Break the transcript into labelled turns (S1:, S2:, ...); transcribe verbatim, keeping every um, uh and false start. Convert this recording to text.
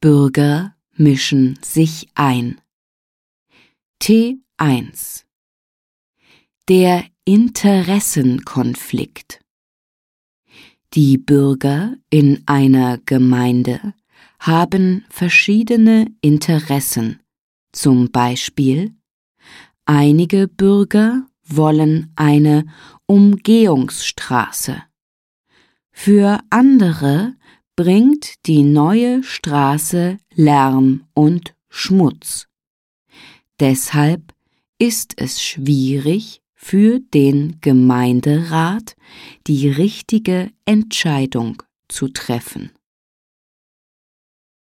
S1: Bürger mischen sich ein. T eins. Der Interessenkonflikt. Die Bürger in einer Gemeinde haben verschiedene Interessen, zum Beispiel: einige Bürger wollen eine Umgehungsstraße. Für andere bringt die neue Straße Lärm und Schmutz. Deshalb ist es schwierig für den Gemeinderat, die richtige Entscheidung zu treffen.